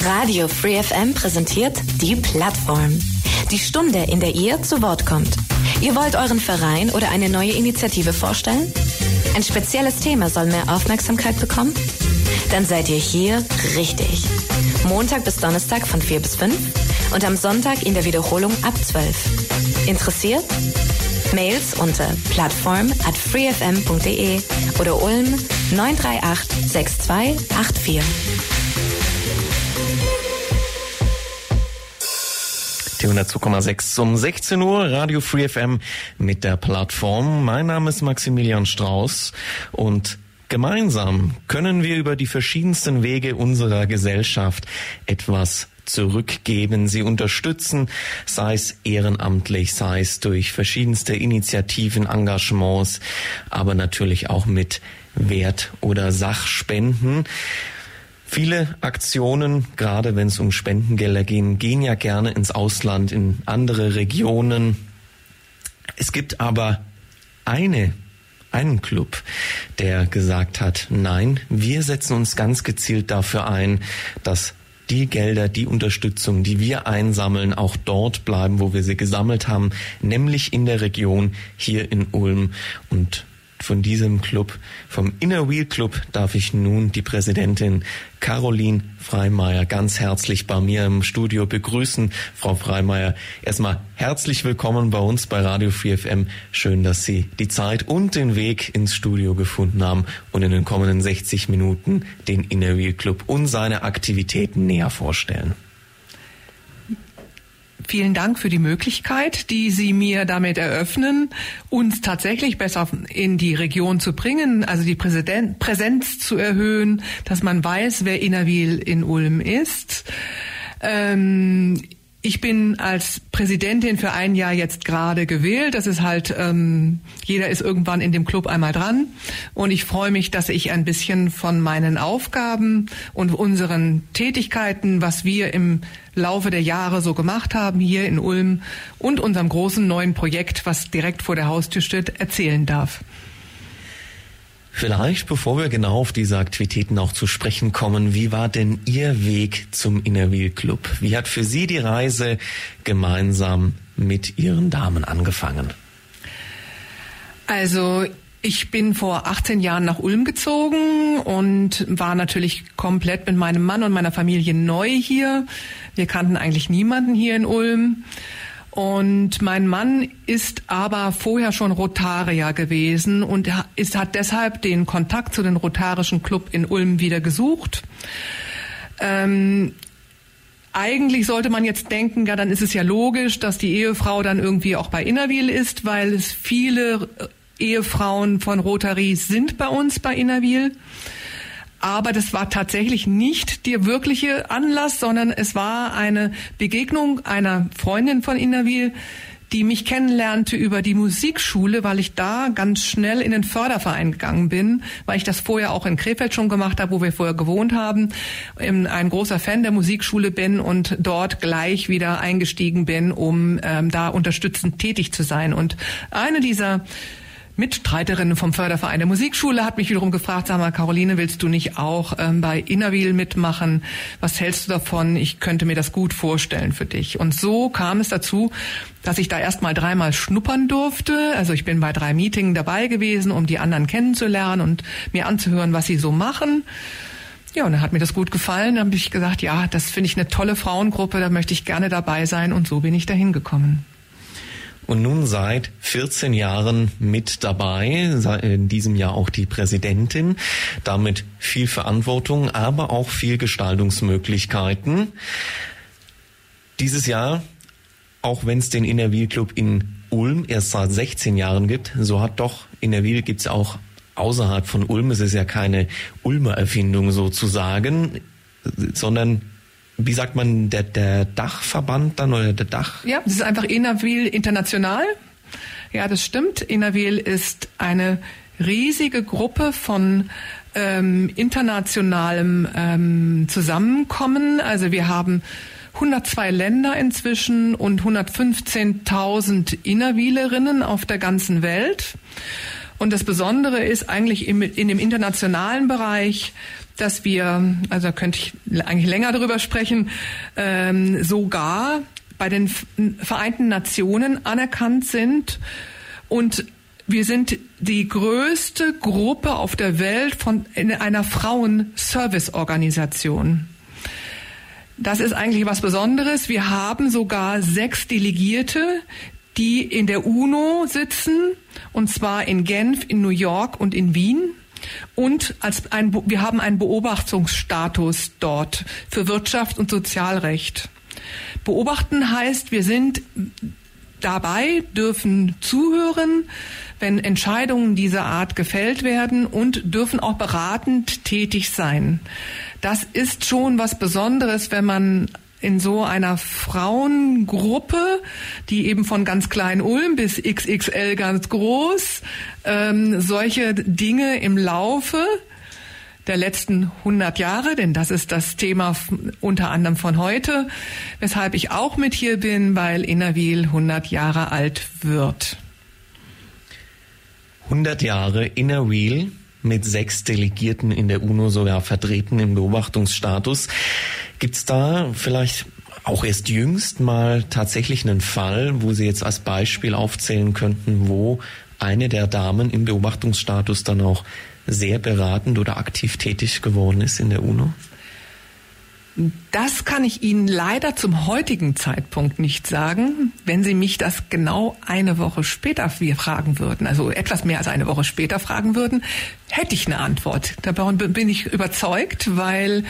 Radio Free FM präsentiert die Plattform. Die Stunde, in der ihr zu Wort kommt. Ihr wollt euren Verein oder eine neue Initiative vorstellen? Ein spezielles Thema soll mehr Aufmerksamkeit bekommen? Dann seid ihr hier richtig. Montag bis Donnerstag von 4 bis 5 und am Sonntag in der Wiederholung ab 12. Interessiert? Mails unter plattform@freefm.de oder Ulm 938 6284. Die 102,6 um 16 Uhr, Radio Free FM mit der Plattform. Mein Name ist Maximilian Strauß und gemeinsam können wir über die verschiedensten Wege unserer Gesellschaft etwas zurückgeben, sie unterstützen, sei es ehrenamtlich, sei es durch verschiedenste Initiativen, Engagements, aber natürlich auch mit Wert- oder Sachspenden. Viele Aktionen, gerade wenn es um Spendengelder gehen ja gerne ins Ausland, in andere Regionen. Es gibt aber einen Club, der gesagt hat, nein, wir setzen uns ganz gezielt dafür ein, dass die Gelder, die Unterstützung, die wir einsammeln, auch dort bleiben, wo wir sie gesammelt haben, nämlich in der Region hier in Ulm. Und von diesem Club, vom Inner Wheel Club, darf ich nun die Präsidentin Caroline Freimeyer ganz herzlich bei mir im Studio begrüßen. Frau Freimeyer, erstmal herzlich willkommen bei uns bei Radio Free FM. Schön, dass Sie die Zeit und den Weg ins Studio gefunden haben und in den kommenden 60 Minuten den Inner Wheel Club und seine Aktivitäten näher vorstellen. Vielen Dank für die Möglichkeit, die Sie mir damit eröffnen, uns tatsächlich besser in die Region zu bringen, also die Präsenz zu erhöhen, dass man weiß, wer Inner Wheel in Ulm ist. Ich bin als Präsidentin für ein Jahr jetzt gerade gewählt. Das ist halt, jeder ist irgendwann in dem Club einmal dran. Und ich freue mich, dass ich ein bisschen von meinen Aufgaben und unseren Tätigkeiten, was wir im Laufe der Jahre so gemacht haben hier in Ulm und unserem großen neuen Projekt, was direkt vor der Haustür steht, erzählen darf. Vielleicht, bevor wir genau auf diese Aktivitäten auch zu sprechen kommen, wie war denn Ihr Weg zum Inner Wheel Club? Wie hat für Sie die Reise gemeinsam mit Ihren Damen angefangen? Also ich bin vor 18 Jahren nach Ulm gezogen und war natürlich komplett mit meinem Mann und meiner Familie neu hier. Wir kannten eigentlich niemanden hier in Ulm. Und mein Mann ist aber vorher schon Rotarier gewesen und hat deshalb den Kontakt zu den Rotarischen Club in Ulm wieder gesucht. Eigentlich sollte man jetzt denken, ja, dann ist es ja logisch, dass die Ehefrau dann irgendwie auch bei Inner Wheel ist, weil es viele Ehefrauen von Rotaries sind bei uns bei Inner Wheel. Aber das war tatsächlich nicht der wirkliche Anlass, sondern es war eine Begegnung einer Freundin von Inner Wheel, die mich kennenlernte über die Musikschule, weil ich da ganz schnell in den Förderverein gegangen bin, weil ich das vorher auch in Krefeld schon gemacht habe, wo wir vorher gewohnt haben, ein großer Fan der Musikschule bin und dort gleich wieder eingestiegen bin, um da unterstützend tätig zu sein. Und eine dieser Mitstreiterinnen vom Förderverein der Musikschule hat mich wiederum gefragt, sag mal, Caroline, willst du nicht auch bei Inner Wheel mitmachen? Was hältst du davon? Ich könnte mir das gut vorstellen für dich. Und so kam es dazu, dass ich da erstmal 3-mal schnuppern durfte. Also ich bin bei 3 Meetingen dabei gewesen, um die anderen kennenzulernen und mir anzuhören, was sie so machen. Ja, und dann hat mir das gut gefallen. Dann habe ich gesagt, ja, das finde ich eine tolle Frauengruppe, da möchte ich gerne dabei sein. Und so bin ich dahin gekommen. Und nun seit 14 Jahren mit dabei, in diesem Jahr auch die Präsidentin, damit viel Verantwortung, aber auch viel Gestaltungsmöglichkeiten. Dieses Jahr, auch wenn es den Inner Wheel Club in Ulm erst seit 16 Jahren gibt, so hat doch Inner Wheel gibt's auch außerhalb von Ulm. Es ist ja keine Ulmer Erfindung sozusagen, sondern wie sagt man, der Dachverband dann oder der Dach? Ja, das ist einfach Inner Wheel International. Ja, das stimmt. Inner Wheel ist eine riesige Gruppe von internationalem Zusammenkommen. Also wir haben 102 Länder inzwischen und 115.000 Inner Wheelerinnen auf der ganzen Welt. Und das Besondere ist eigentlich in dem internationalen Bereich, dass wir, also da könnte ich eigentlich länger drüber sprechen, sogar bei den Vereinten Nationen anerkannt sind. Und wir sind die größte Gruppe auf der Welt in einer Frauen-Service-Organisation. Das ist eigentlich was Besonderes. Wir haben sogar 6 Delegierte, die in der UNO sitzen, und zwar in Genf, in New York und in Wien. Und wir haben einen Beobachtungsstatus dort für Wirtschaft und Sozialrecht. Beobachten heißt, wir sind dabei, dürfen zuhören, wenn Entscheidungen dieser Art gefällt werden, und dürfen auch beratend tätig sein. Das ist schon was Besonderes, wenn man in so einer Frauengruppe, die eben von ganz klein Ulm bis XXL ganz groß, solche Dinge im Laufe der letzten 100 Jahre, denn das ist das Thema unter anderem von heute, weshalb ich auch mit hier bin, weil Innerwil 100 Jahre alt wird. 100 Jahre Innerwil mit 6 Delegierten in der UNO sogar vertreten im Beobachtungsstatus. Gibt's da vielleicht auch erst jüngst mal tatsächlich einen Fall, wo Sie jetzt als Beispiel aufzählen könnten, wo eine der Damen im Beobachtungsstatus dann auch sehr beratend oder aktiv tätig geworden ist in der UNO? Das kann ich Ihnen leider zum heutigen Zeitpunkt nicht sagen. Wenn Sie mich das genau eine Woche später fragen würden, also etwas mehr als eine Woche später fragen würden, hätte ich eine Antwort. Davon bin ich überzeugt, weil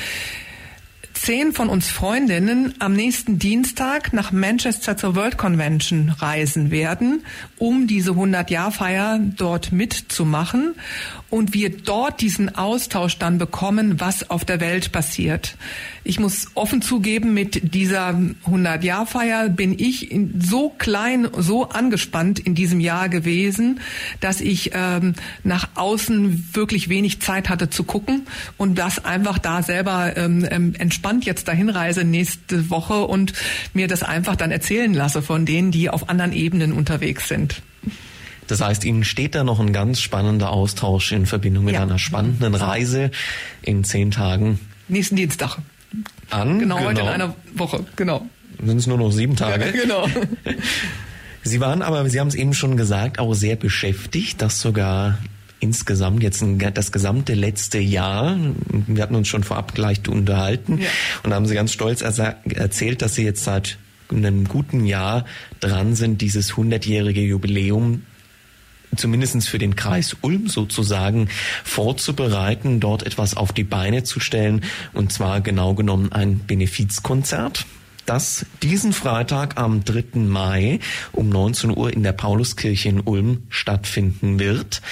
10 von uns Freundinnen am nächsten Dienstag nach Manchester zur World Convention reisen werden, um diese 100-Jahr-Feier dort mitzumachen, und wir dort diesen Austausch dann bekommen, was auf der Welt passiert. Ich muss offen zugeben, mit dieser 100-Jahr-Feier bin ich so klein, so angespannt in diesem Jahr gewesen, dass ich nach außen wirklich wenig Zeit hatte zu gucken und das einfach da selber entspannt jetzt dahin reise nächste Woche und mir das einfach dann erzählen lasse von denen, die auf anderen Ebenen unterwegs sind. Das heißt, Ihnen steht da noch ein ganz spannender Austausch in Verbindung mit einer spannenden Reise in 10 Tagen. Nächsten Dienstag. Genau, heute in einer Woche, genau. Sind es nur noch 7 Tage? Ja, genau. Sie waren aber, Sie haben es eben schon gesagt, auch sehr beschäftigt, das sogar insgesamt jetzt das gesamte letzte Jahr. Wir hatten uns schon vorab gleich unterhalten und da haben Sie ganz stolz erzählt, dass Sie jetzt seit einem guten Jahr dran sind, dieses 100-jährige Jubiläum zumindest für den Kreis Ulm sozusagen vorzubereiten, dort etwas auf die Beine zu stellen, und zwar genau genommen ein Benefizkonzert, das diesen Freitag am 3. Mai um 19 Uhr in der Pauluskirche in Ulm stattfinden wird.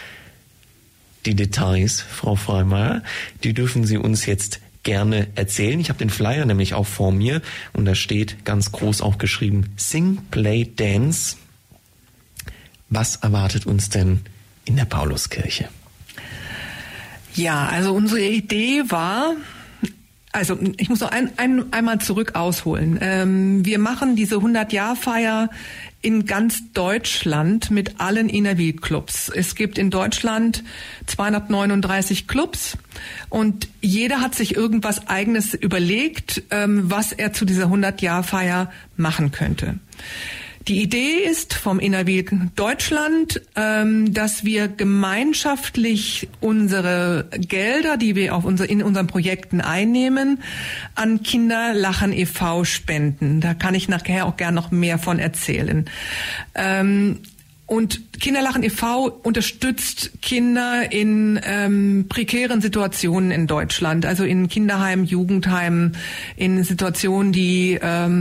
Die Details, Frau Freimeyer, die dürfen Sie uns jetzt gerne erzählen. Ich habe den Flyer nämlich auch vor mir und da steht ganz groß auch geschrieben Sing, Play, Dance. Was erwartet uns denn in der Pauluskirche? Ja, also unsere Idee war, also ich muss noch einmal zurück ausholen. Wir machen diese 100-Jahr-Feier in ganz Deutschland mit allen Innerwil-Clubs. Es gibt in Deutschland 239 Clubs und jeder hat sich irgendwas Eigenes überlegt, was er zu dieser 100-Jahr-Feier machen könnte. Die Idee ist vom Innerwil Deutschland, dass wir gemeinschaftlich unsere Gelder, die wir in unseren Projekten einnehmen, an Kinderlachen e.V. spenden. Da kann ich nachher auch gern noch mehr von erzählen. Und Kinderlachen e.V. unterstützt Kinder in prekären Situationen in Deutschland, also in Kinderheimen, Jugendheimen, in Situationen, die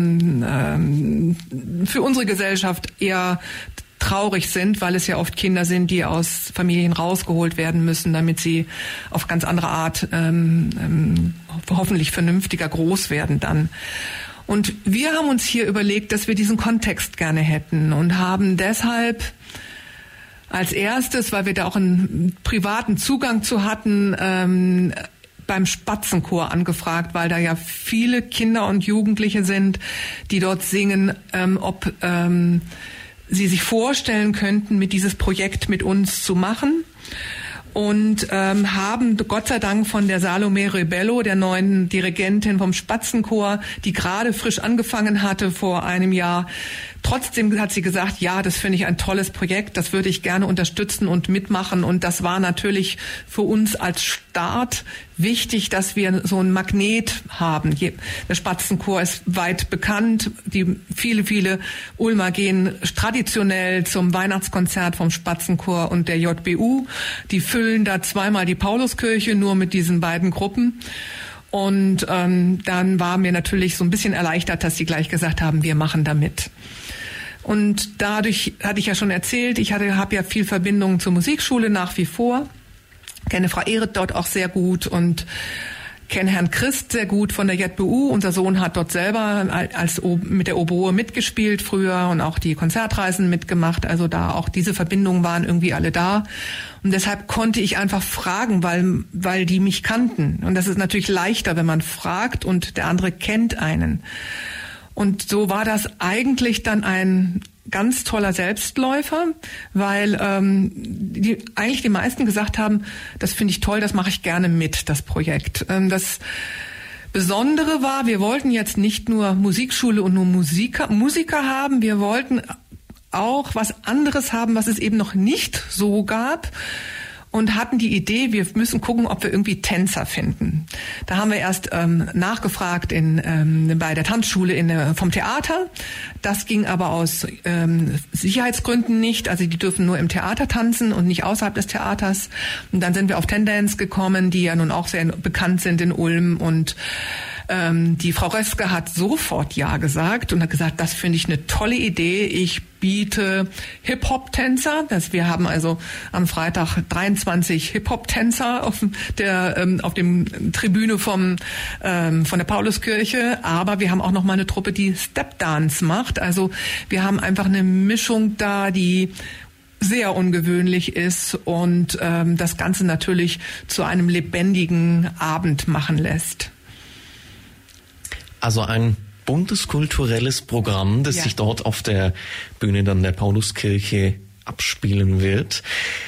für unsere Gesellschaft eher traurig sind, weil es ja oft Kinder sind, die aus Familien rausgeholt werden müssen, damit sie auf ganz andere Art hoffentlich vernünftiger groß werden dann. Und wir haben uns hier überlegt, dass wir diesen Kontext gerne hätten und haben deshalb als erstes, weil wir da auch einen privaten Zugang zu hatten, beim Spatzenchor angefragt, weil da ja viele Kinder und Jugendliche sind, die dort singen, ob sie sich vorstellen könnten, mit dieses Projekt mit uns zu machen. Und haben Gott sei Dank von der Salome Rebello, der neuen Dirigentin vom Spatzenchor, die gerade frisch angefangen hatte vor einem Jahr, trotzdem hat sie gesagt, ja, das finde ich ein tolles Projekt, das würde ich gerne unterstützen und mitmachen. Und das war natürlich für uns als Start wichtig, dass wir so einen Magnet haben. Der Spatzenchor ist weit bekannt. Viele Ulmer gehen traditionell zum Weihnachtskonzert vom Spatzenchor und der JBU. Die füllen da zweimal die Pauluskirche nur mit diesen beiden Gruppen. Und dann waren wir natürlich so ein bisschen erleichtert, dass sie gleich gesagt haben, wir machen da mit. Und dadurch hatte ich ja schon erzählt, ich habe ja viel Verbindungen zur Musikschule nach wie vor, kenne Frau Ehret dort auch sehr gut und kenne Herrn Christ sehr gut von der JBU. Unser Sohn hat dort selber mit der Oboe mitgespielt früher und auch die Konzertreisen mitgemacht. Also da auch diese Verbindungen waren irgendwie alle da. Und deshalb konnte ich einfach fragen, weil die mich kannten. Und das ist natürlich leichter, wenn man fragt und der andere kennt einen. Und so war das eigentlich dann ein ganz toller Selbstläufer, weil eigentlich die meisten gesagt haben, das finde ich toll, das mache ich gerne mit, das Projekt. Das Besondere war, wir wollten jetzt nicht nur Musikschule und nur Musiker haben, wir wollten auch was anderes haben, was es eben noch nicht so gab. Und hatten die Idee, wir müssen gucken, ob wir irgendwie Tänzer finden. Da haben wir erst nachgefragt bei der Tanzschule vom Theater. Das ging aber aus Sicherheitsgründen nicht. Also die dürfen nur im Theater tanzen und nicht außerhalb des Theaters. Und dann sind wir auf Tendance gekommen, die ja nun auch sehr bekannt sind in Ulm. Und die Frau Röske hat sofort Ja gesagt und hat gesagt, das finde ich eine tolle Idee. Ich biete Hip-Hop-Tänzer. Wir haben also am Freitag 23 Hip-Hop-Tänzer auf dem Tribüne von der Pauluskirche. Aber wir haben auch noch mal eine Truppe, die Step-Dance macht. Also wir haben einfach eine Mischung da, die sehr ungewöhnlich ist und das Ganze natürlich zu einem lebendigen Abend machen lässt. Also ein buntes kulturelles Programm, das sich dort auf der Bühne dann der Pauluskirche abspielen wird.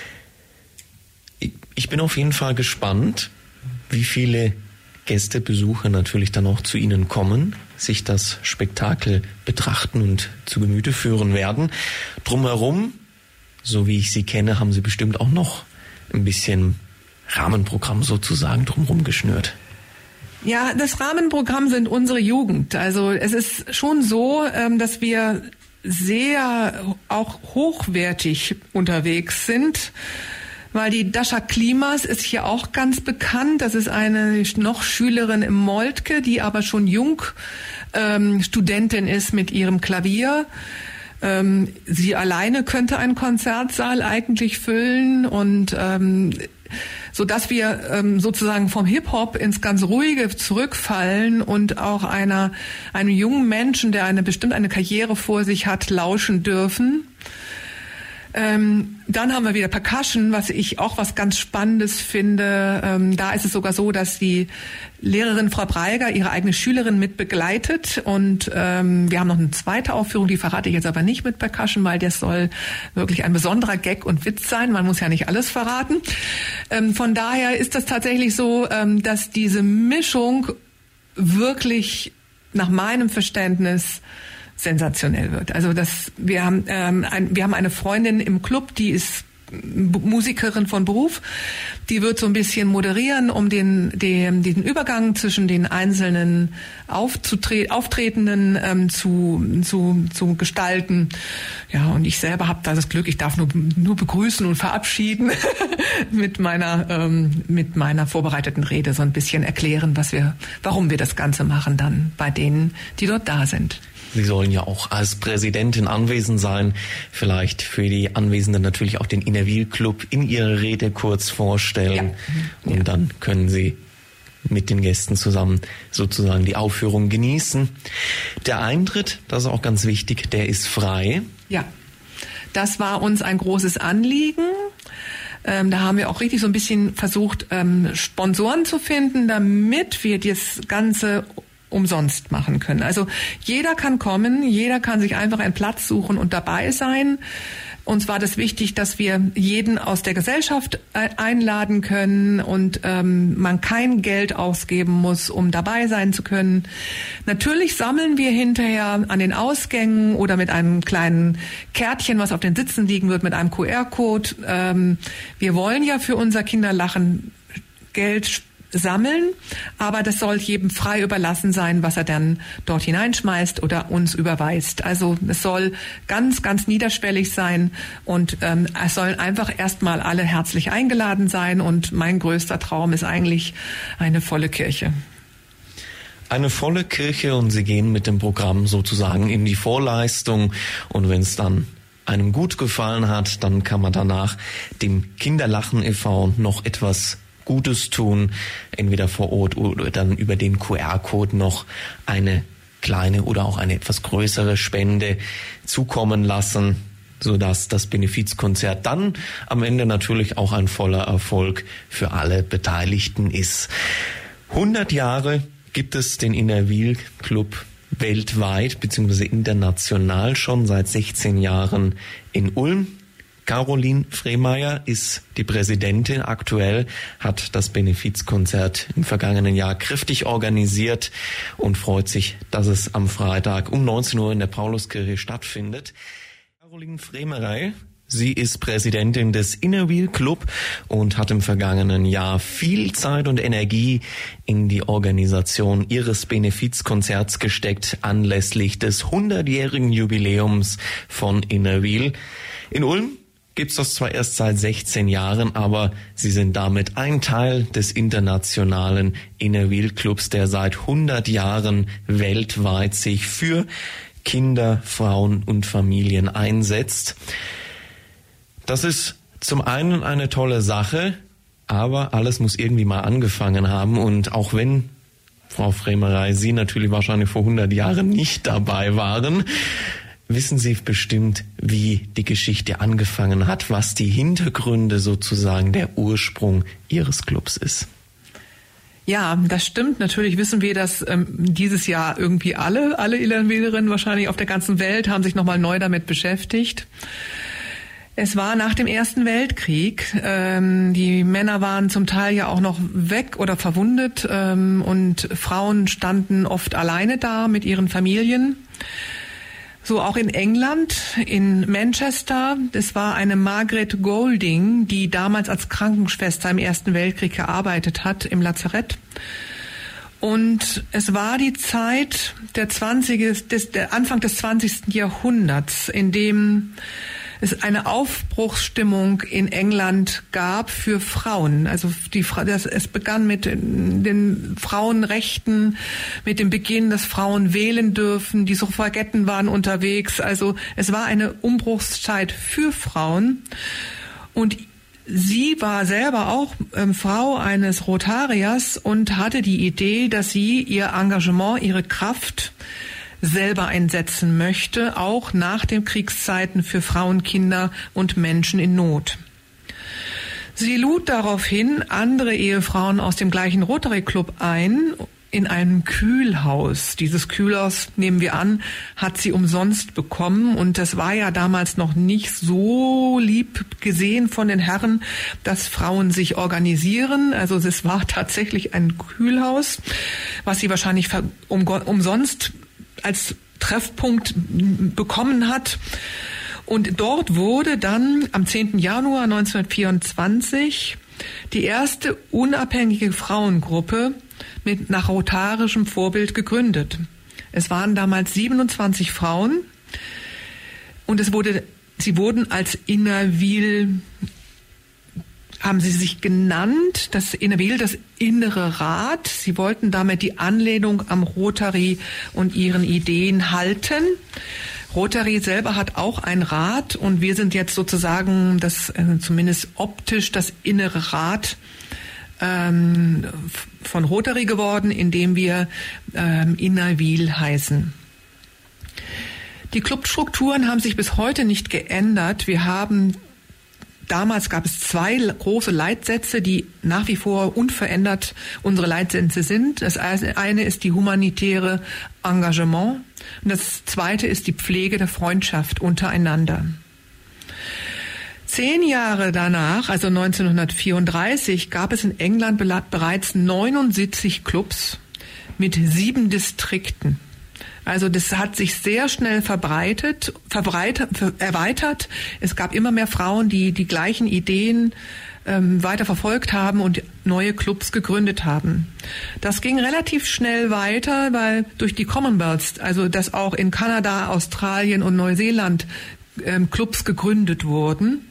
Ich bin auf jeden Fall gespannt, wie viele Gäste, Besucher natürlich dann auch zu Ihnen kommen, sich das Spektakel betrachten und zu Gemüte führen werden. Drumherum, so wie ich Sie kenne, haben Sie bestimmt auch noch ein bisschen Rahmenprogramm sozusagen drumherum geschnürt. Ja, das Rahmenprogramm sind unsere Jugend. Also es ist schon so, dass wir sehr auch hochwertig unterwegs sind, weil die Dascha Klimas ist hier auch ganz bekannt. Das ist eine noch Schülerin im Moltke, die aber schon jung Studentin ist mit ihrem Klavier. Sie alleine könnte einen Konzertsaal eigentlich füllen und so dass wir sozusagen vom Hip-Hop ins ganz Ruhige zurückfallen und auch einem jungen Menschen, der bestimmt eine Karriere vor sich hat, lauschen dürfen. Dann haben wir wieder Percussion, was ich auch was ganz Spannendes finde. Da ist es sogar so, dass die Lehrerin Frau Breiger ihre eigene Schülerin mit begleitet und wir haben noch eine zweite Aufführung, die verrate ich jetzt aber nicht mit Percussion, weil das soll wirklich ein besonderer Gag und Witz sein. Man muss ja nicht alles verraten. Von daher ist das tatsächlich so, dass diese Mischung wirklich nach meinem Verständnis sensationell wird. Also wir haben eine Freundin im Club, die ist Musikerin von Beruf, die wird so ein bisschen moderieren, um den Übergang zwischen den einzelnen Auftretenden zu gestalten. Ja, und ich selber habe da das Glück, ich darf nur begrüßen und verabschieden mit meiner vorbereiteten Rede so ein bisschen erklären, warum wir das Ganze machen dann bei denen, die dort da sind. Sie sollen ja auch als Präsidentin anwesend sein. Vielleicht für die Anwesenden natürlich auch den Innerwil Club in Ihrer Rede kurz vorstellen. Ja. Und dann können Sie mit den Gästen zusammen sozusagen die Aufführung genießen. Der Eintritt, das ist auch ganz wichtig, der ist frei. Ja, das war uns ein großes Anliegen. Da haben wir auch richtig so ein bisschen versucht, Sponsoren zu finden, damit wir das Ganze umsonst machen können. Also jeder kann kommen, jeder kann sich einfach einen Platz suchen und dabei sein. Uns war das wichtig, dass wir jeden aus der Gesellschaft einladen können und man kein Geld ausgeben muss, um dabei sein zu können. Natürlich sammeln wir hinterher an den Ausgängen oder mit einem kleinen Kärtchen, was auf den Sitzen liegen wird, mit einem QR-Code. Wir wollen ja für unser Kinderlachen Geld sammeln, aber das soll jedem frei überlassen sein, was er dann dort hineinschmeißt oder uns überweist. Also es soll ganz, ganz niederschwellig sein und es sollen einfach erstmal alle herzlich eingeladen sein und mein größter Traum ist eigentlich eine volle Kirche. Eine volle Kirche und Sie gehen mit dem Programm sozusagen in die Vorleistung und wenn es dann einem gut gefallen hat, dann kann man danach dem Kinderlachen e.V. noch etwas Gutes tun, entweder vor Ort oder dann über den QR-Code noch eine kleine oder auch eine etwas größere Spende zukommen lassen, sodass das Benefizkonzert dann am Ende natürlich auch ein voller Erfolg für alle Beteiligten ist. 100 Jahre gibt es den Innerwil Club weltweit bzw. international schon seit 16 Jahren in Ulm. Caroline Frehmeier ist die Präsidentin aktuell, hat das Benefizkonzert im vergangenen Jahr kräftig organisiert und freut sich, dass es am Freitag um 19 Uhr in der Pauluskirche stattfindet. Caroline Frehmeier, sie ist Präsidentin des Innerwil Club und hat im vergangenen Jahr viel Zeit und Energie in die Organisation ihres Benefizkonzerts gesteckt, anlässlich des 100-jährigen Jubiläums von Innerwil. In Ulm gibt's das zwar erst seit 16 Jahren, aber sie sind damit ein Teil des internationalen Innerwil Clubs, der seit 100 Jahren weltweit sich für Kinder, Frauen und Familien einsetzt. Das ist zum einen eine tolle Sache, aber alles muss irgendwie mal angefangen haben und auch wenn Frau Frehmeier, Sie natürlich wahrscheinlich vor 100 Jahren nicht dabei waren, wissen Sie bestimmt, wie die Geschichte angefangen hat, was die Hintergründe sozusagen, der Ursprung Ihres Clubs ist. Ja, das stimmt. Natürlich wissen wir, dass dieses Jahr irgendwie alle Innerwilerinnen wahrscheinlich auf der ganzen Welt haben sich nochmal neu damit beschäftigt. Es war nach dem Ersten Weltkrieg. Die Männer waren zum Teil ja auch noch weg oder verwundet und Frauen standen oft alleine da mit ihren Familien. So auch in England, in Manchester. Das war eine Margaret Golding, die damals als Krankenschwester im Ersten Weltkrieg gearbeitet hat im Lazarett. Und es war die Zeit der Anfang des 20. Jahrhunderts, in dem es eine Aufbruchsstimmung in England gab für Frauen. Also es begann mit den Frauenrechten, mit dem Beginn, dass Frauen wählen dürfen. Die Suffragetten waren unterwegs. Also es war eine Umbruchszeit für Frauen. Und sie war selber auch Frau eines Rotariers und hatte die Idee, dass sie ihr Engagement, ihre Kraft selber einsetzen möchte, auch nach den Kriegszeiten für Frauen, Kinder und Menschen in Not. Sie lud daraufhin andere Ehefrauen aus dem gleichen Rotary Club ein, in einem Kühlhaus. Dieses Kühlhaus, nehmen wir an, hat sie umsonst bekommen und das war ja damals noch nicht so lieb gesehen von den Herren, dass Frauen sich organisieren. Also es war tatsächlich ein Kühlhaus, was sie wahrscheinlich umsonst als Treffpunkt bekommen hat. Und dort wurde dann am 10. Januar 1924 die erste unabhängige Frauengruppe nach rotarischem Vorbild gegründet. Es waren damals 27 Frauen und sie wurden als Innerwil, haben sie sich genannt, das Innerwil, das innere Rad. Sie wollten damit die Anlehnung am Rotary und ihren Ideen halten. Rotary selber hat auch ein Rad und wir sind jetzt sozusagen zumindest optisch das innere Rad von Rotary geworden, indem wir Innerwil heißen. Die Clubstrukturen haben sich bis heute nicht geändert. Wir haben damals gab es 2 große Leitsätze, die nach wie vor unverändert unsere Leitsätze sind. Das eine ist die humanitäre Engagement und das zweite ist die Pflege der Freundschaft untereinander. 10 Jahre danach, also 1934, gab es in England bereits 79 Clubs mit 7 Distrikten. Also das hat sich sehr schnell erweitert. Es gab immer mehr Frauen, die die gleichen Ideen weiter verfolgt haben und neue Clubs gegründet haben. Das ging relativ schnell weiter, weil durch die Commonwealth, also dass auch in Kanada, Australien und Neuseeland Clubs gegründet wurden.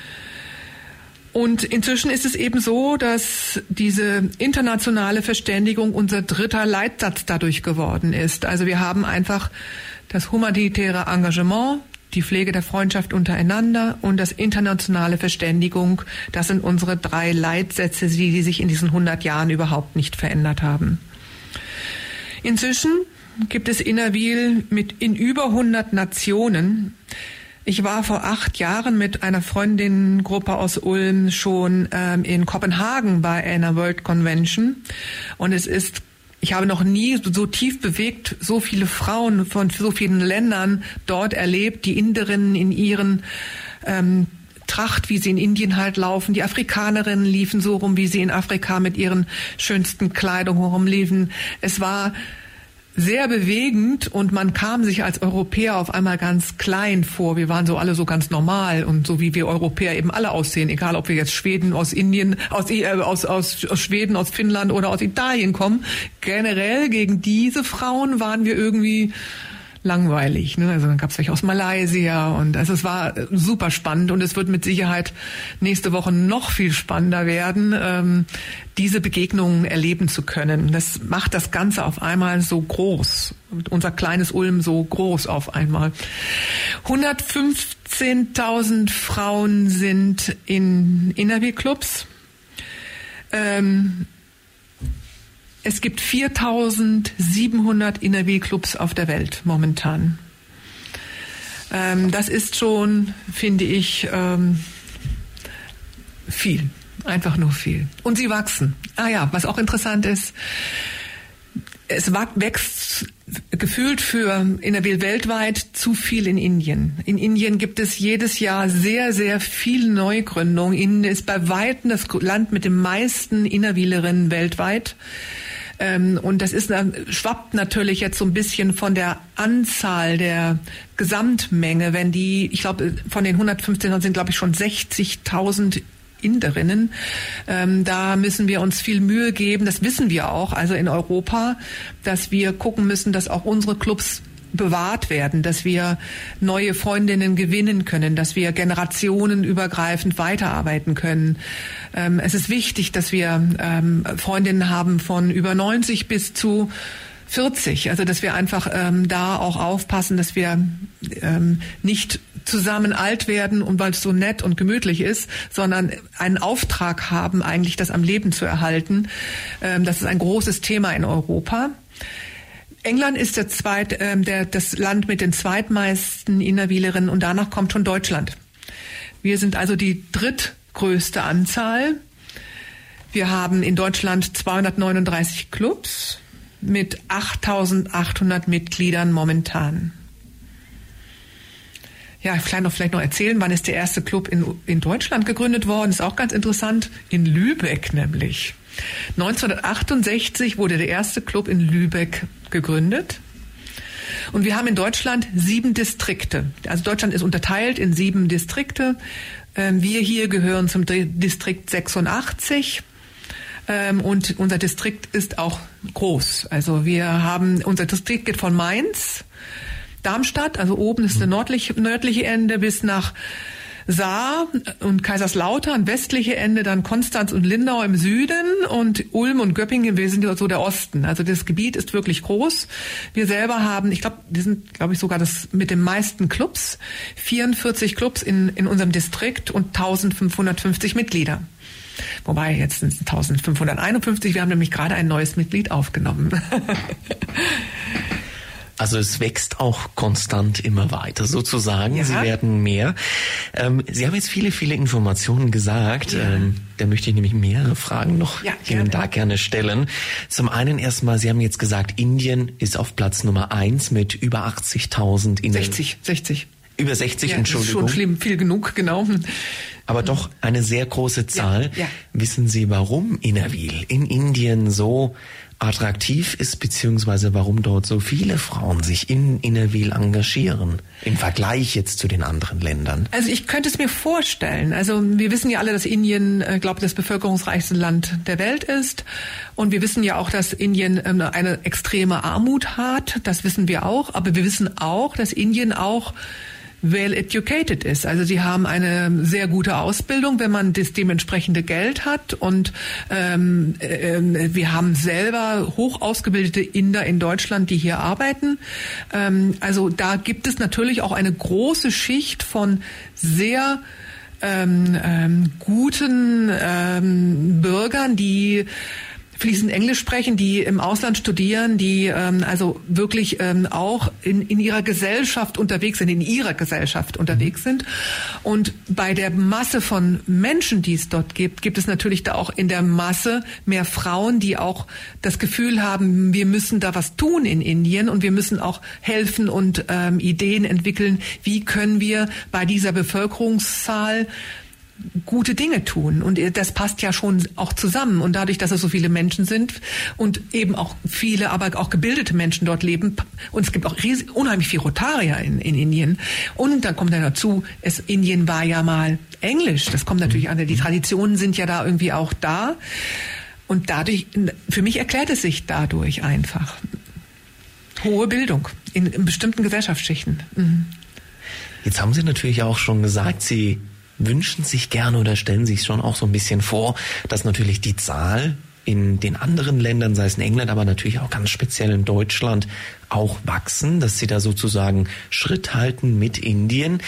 Und inzwischen ist es eben so, dass diese internationale Verständigung unser 3. Leitsatz dadurch geworden ist. Also wir haben einfach das humanitäre Engagement, die Pflege der Freundschaft untereinander und das internationale Verständigung. Das sind unsere 3 Leitsätze, die sich in diesen 100 Jahren überhaupt nicht verändert haben. Inzwischen gibt es Innerwil in über 100 Nationen. Ich war vor 8 Jahren mit einer Freundinnengruppe aus Ulm schon in Kopenhagen bei einer World Convention und ich habe noch nie so tief bewegt so viele Frauen von so vielen Ländern dort erlebt, die Inderinnen in ihren Tracht, wie sie in Indien halt laufen, die Afrikanerinnen liefen so rum, wie sie in Afrika mit ihren schönsten Kleidung rumliefen. Es war sehr bewegend und man kam sich als Europäer auf einmal ganz klein vor. Wir waren so alle so ganz normal und so wie wir Europäer eben alle aussehen, egal ob wir jetzt Schweden aus Indien, aus Schweden, aus Finnland oder aus Italien kommen. Generell gegen diese Frauen waren wir irgendwie langweilig, ne? Also dann gab es welche aus Malaysia und also es war super spannend und es wird mit Sicherheit nächste Woche noch viel spannender werden, diese Begegnungen erleben zu können. Das macht das Ganze auf einmal so groß, unser kleines Ulm so groß auf einmal. 115.000 Frauen sind in Innerwil-Clubs. Es gibt 4.700 Innerwil-Clubs auf der Welt momentan. Das ist schon, finde ich, viel. Einfach nur viel. Und sie wachsen. Was auch interessant ist, es wächst gefühlt für Innerwil weltweit zu viel in Indien. In Indien gibt es jedes Jahr sehr, sehr viel Neugründung. Indien ist bei weitem das Land mit den meisten Innerwilerinnen weltweit. Und das schwappt natürlich jetzt so ein bisschen von der Anzahl der Gesamtmenge, ich glaube, von den 115 sind, glaube ich, schon 60.000 Inderinnen. Da müssen wir uns viel Mühe geben, das wissen wir auch, also in Europa, dass wir gucken müssen, dass auch unsere Clubs bewahrt werden, dass wir neue Freundinnen gewinnen können, dass wir generationenübergreifend weiterarbeiten können. Es ist wichtig, dass wir Freundinnen haben von über 90 bis zu 40, also dass wir einfach da auch aufpassen, dass wir nicht zusammen alt werden und weil es so nett und gemütlich ist, sondern einen Auftrag haben, eigentlich das am Leben zu erhalten. Das ist ein großes Thema in Europa. England ist das Land mit den zweitmeisten Innerwilerinnen und danach kommt schon Deutschland. Wir sind also die drittgrößte Anzahl. Wir haben in Deutschland 239 Clubs mit 8.800 Mitgliedern momentan. Ja, vielleicht noch erzählen, wann ist der erste Club in Deutschland gegründet worden? Ist auch ganz interessant. In Lübeck nämlich. 1968 wurde der erste Club in Lübeck gegründet. Und wir haben in Deutschland 7 Distrikte. Also Deutschland ist unterteilt in 7 Distrikte. Wir hier gehören zum Distrikt 86. Und unser Distrikt ist auch groß. Also unser Distrikt geht von Mainz, Darmstadt, also oben ist das nördliche Ende bis nach Saar und Kaiserslautern, westliche Ende dann Konstanz und Lindau im Süden und Ulm und Göppingen, wir sind so der Osten. Also das Gebiet ist wirklich groß. Wir selber haben, wir sind sogar das mit den meisten Clubs, 44 Clubs in unserem Distrikt und 1550 Mitglieder. Wobei, jetzt sind es 1551, wir haben nämlich gerade ein neues Mitglied aufgenommen. Also es wächst auch konstant immer weiter, sozusagen. Ja. Sie werden mehr. Sie haben jetzt viele, viele Informationen gesagt. Ja. Da möchte ich nämlich mehrere Fragen noch Ihnen da gerne stellen. Zum einen erstmal, Sie haben jetzt gesagt, Indien ist auf Platz Nummer 1 mit über 80.000 in 60. Über 60, Ja, Entschuldigung. Das ist schon schlimm, viel genug, genau. Aber doch eine sehr große Zahl. Ja. Wissen Sie, warum Innerwil in Indien so attraktiv ist, beziehungsweise warum dort so viele Frauen sich in Innerwil engagieren, im Vergleich jetzt zu den anderen Ländern? Also ich könnte es mir vorstellen. Also wir wissen ja alle, dass Indien, glaube ich, das bevölkerungsreichste Land der Welt ist. Und wir wissen ja auch, dass Indien eine extreme Armut hat. Das wissen wir auch. Aber wir wissen auch, dass Indien auch well educated ist. Also sie haben eine sehr gute Ausbildung, wenn man das dementsprechende Geld hat. Und wir haben selber hoch ausgebildete Inder in Deutschland, die hier arbeiten. Also da gibt es natürlich auch eine große Schicht von sehr guten Bürgern, die fließend Englisch sprechen, die im Ausland studieren, die also wirklich auch in ihrer Gesellschaft unterwegs sind, sind. Und bei der Masse von Menschen, die es dort gibt, gibt es natürlich da auch in der Masse mehr Frauen, die auch das Gefühl haben, wir müssen da was tun in Indien und wir müssen auch helfen und Ideen entwickeln, wie können wir bei dieser Bevölkerungszahl gute Dinge tun. Und das passt ja schon auch zusammen. Und dadurch, dass es so viele Menschen sind und eben auch viele, aber auch gebildete Menschen dort leben, und es gibt auch unheimlich viel Rotarier in Indien. Und dann kommt dann dazu, Indien war ja mal Englisch. Das kommt natürlich an. Die Traditionen sind ja da irgendwie auch da. Und dadurch, für mich erklärt es sich dadurch einfach. Hohe Bildung in bestimmten Gesellschaftsschichten. Mhm. Jetzt haben Sie natürlich auch schon gesagt, Sie wünschen sich gerne oder stellen sich schon auch so ein bisschen vor, dass natürlich die Zahl in den anderen Ländern, sei es in England, aber natürlich auch ganz speziell in Deutschland, auch wachsen, dass Sie da sozusagen Schritt halten mit Indien.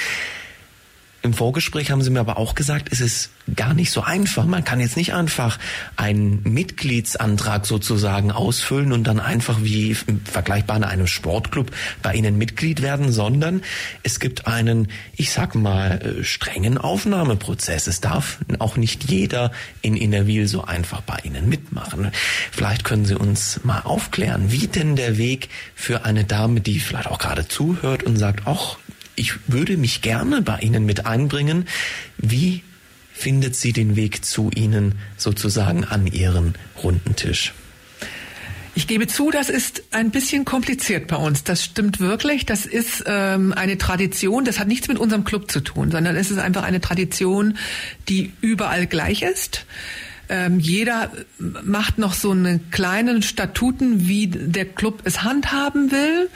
Im Vorgespräch haben Sie mir aber auch gesagt, es ist gar nicht so einfach. Man kann jetzt nicht einfach einen Mitgliedsantrag sozusagen ausfüllen und dann einfach wie vergleichbar in einem Sportclub bei Ihnen Mitglied werden, sondern es gibt einen, ich sag mal, strengen Aufnahmeprozess. Es darf auch nicht jeder in Innerwil so einfach bei Ihnen mitmachen. Vielleicht können Sie uns mal aufklären, wie denn der Weg für eine Dame, die vielleicht auch gerade zuhört und sagt, ach, ich würde mich gerne bei Ihnen mit einbringen. Wie findet sie den Weg zu Ihnen sozusagen an Ihren runden Tisch? Ich gebe zu, das ist ein bisschen kompliziert bei uns. Das stimmt wirklich. Das ist eine Tradition. Das hat nichts mit unserem Club zu tun, sondern es ist einfach eine Tradition, die überall gleich ist. Jeder macht noch so einen kleinen Statuten, wie der Club es handhaben will.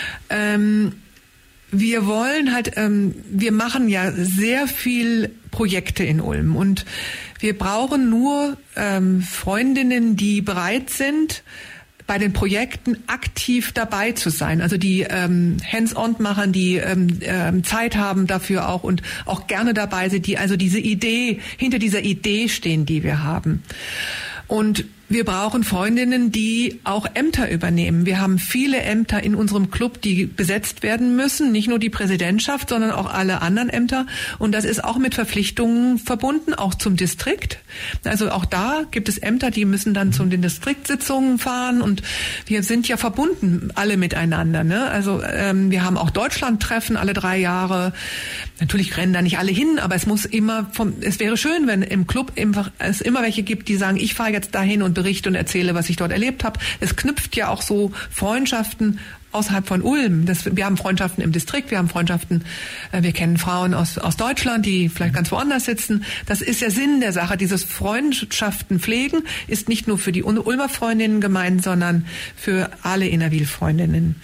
Wir wollen halt, wir machen ja sehr viel Projekte in Ulm und wir brauchen nur Freundinnen, die bereit sind, bei den Projekten aktiv dabei zu sein. Also die hands-on machen, die Zeit haben dafür auch und auch gerne dabei sind, die also diese Idee, hinter dieser Idee stehen, die wir haben. Und wir brauchen Freundinnen, die auch Ämter übernehmen. Wir haben viele Ämter in unserem Club, die besetzt werden müssen. Nicht nur die Präsidentschaft, sondern auch alle anderen Ämter. Und das ist auch mit Verpflichtungen verbunden, auch zum Distrikt. Also auch da gibt es Ämter, die müssen dann zu den Distriktsitzungen fahren. Und wir sind ja verbunden, alle miteinander. Ne? Also wir haben auch Deutschlandtreffen alle 3 Jahre. Natürlich rennen da nicht alle hin, aber es muss immer es wäre schön, wenn im Club es immer welche gibt, die sagen, ich fahre jetzt dahin und berichte und erzähle, was ich dort erlebt habe. Es knüpft ja auch so Freundschaften außerhalb von Ulm. Wir haben Freundschaften im Distrikt, wir haben Freundschaften, wir kennen Frauen aus Deutschland, die vielleicht ganz woanders sitzen. Das ist der Sinn der Sache. Dieses Freundschaften pflegen ist nicht nur für die Ulmer Freundinnen gemeint, sondern für alle Innerwil-Freundinnen.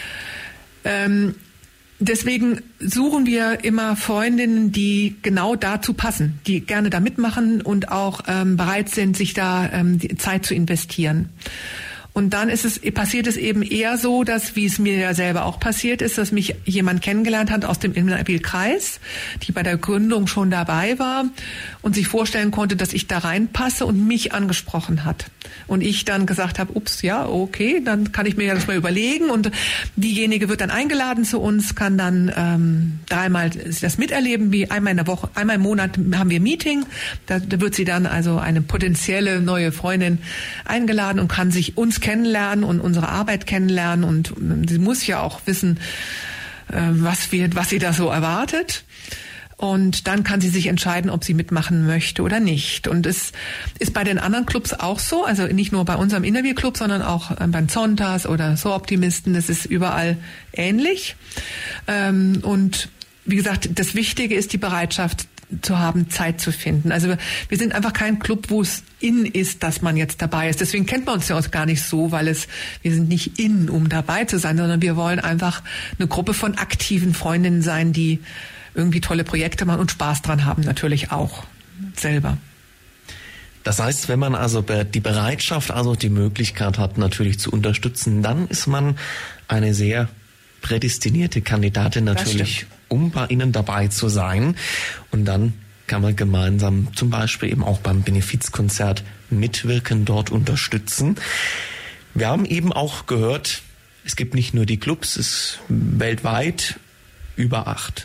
Deswegen suchen wir immer Freundinnen, die genau dazu passen, die gerne da mitmachen und auch bereit sind, sich da die Zeit zu investieren. Und dann passiert es eben eher so, dass, wie es mir ja selber auch passiert ist, dass mich jemand kennengelernt hat aus dem Innerwil-Kreis, die bei der Gründung schon dabei war und sich vorstellen konnte, dass ich da reinpasse und mich angesprochen hat. und ich dann gesagt habe, ups, ja, okay, dann kann ich mir das mal überlegen und diejenige wird dann eingeladen zu uns, kann dann dreimal das miterleben, wie einmal in der Woche, einmal im Monat haben wir ein Meeting, da wird sie dann also eine potenzielle neue Freundin eingeladen und kann sich uns kennenlernen und unsere Arbeit kennenlernen und sie muss ja auch wissen, was sie da so erwartet. Und dann kann sie sich entscheiden, ob sie mitmachen möchte oder nicht. Und es ist bei den anderen Clubs auch so, also nicht nur bei unserem Innerviel-Club, sondern auch beim Zontas oder So Optimisten. Das ist überall ähnlich. Und wie gesagt, das Wichtige ist die Bereitschaft zu haben, Zeit zu finden. Also wir sind einfach kein Club, wo es in ist, dass man jetzt dabei ist. Deswegen kennt man uns ja auch gar nicht so, weil wir sind nicht in, um dabei zu sein, sondern wir wollen einfach eine Gruppe von aktiven Freundinnen sein, die irgendwie tolle Projekte machen und Spaß dran haben, natürlich auch selber. Das heißt, wenn man also die Bereitschaft, also die Möglichkeit hat, natürlich zu unterstützen, dann ist man eine sehr prädestinierte Kandidatin natürlich, um bei Ihnen dabei zu sein. Und dann kann man gemeinsam zum Beispiel eben auch beim Benefizkonzert mitwirken, dort unterstützen. Wir haben eben auch gehört, es gibt nicht nur die Clubs, es weltweit über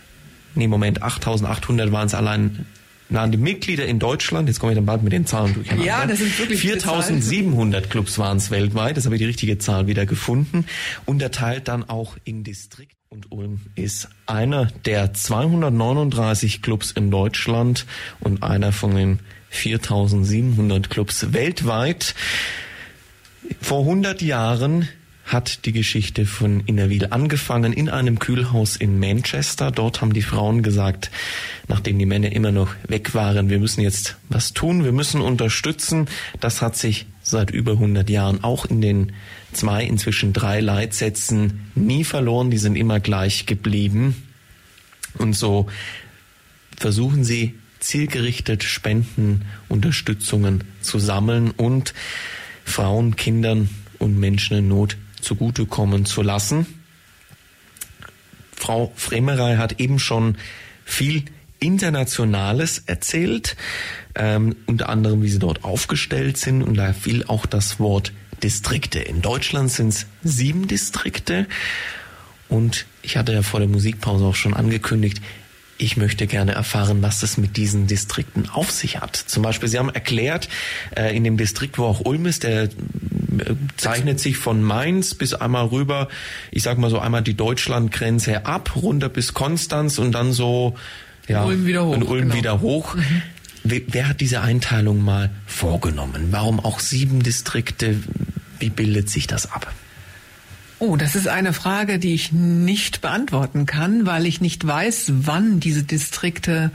8.800 waren es allein, waren die Mitglieder in Deutschland, jetzt komme ich dann bald mit den Zahlen durcheinander. Ja, das sind wirklich 4.700 Clubs waren es weltweit, das habe ich die richtige Zahl wieder gefunden, unterteilt dann auch in Distrikt. Und Ulm ist einer der 239 Clubs in Deutschland und einer von den 4.700 Clubs weltweit. Vor 100 Jahren hat die Geschichte von Innerwiel angefangen in einem Kühlhaus in Manchester. Dort haben die Frauen gesagt, nachdem die Männer immer noch weg waren, wir müssen jetzt was tun, wir müssen unterstützen. Das hat sich seit über 100 Jahren auch in den 2, inzwischen 3 Leitsätzen nie verloren. Die sind immer gleich geblieben. Und so versuchen sie zielgerichtet Spenden, Unterstützungen zu sammeln und Frauen, Kindern und Menschen in Not zugutekommen zu lassen. Frau Fremerey hat eben schon viel Internationales erzählt, unter anderem, wie sie dort aufgestellt sind, und da fiel auch das Wort Distrikte. In Deutschland sind es 7 Distrikte und ich hatte ja vor der Musikpause auch schon angekündigt, ich möchte gerne erfahren, was es mit diesen Distrikten auf sich hat. Zum Beispiel, Sie haben erklärt, in dem Distrikt, wo auch Ulm ist, der zeichnet sich von Mainz bis einmal rüber, ich sag mal so einmal die Deutschlandgrenze ab, runter bis Konstanz und dann so, ja, Ulm wieder hoch. Und Ulm wieder hoch. Mhm. Wer hat diese Einteilung mal vorgenommen? Warum auch 7 Distrikte? Wie bildet sich das ab? Oh, das ist eine Frage, die ich nicht beantworten kann, weil ich nicht weiß, wann diese Distrikte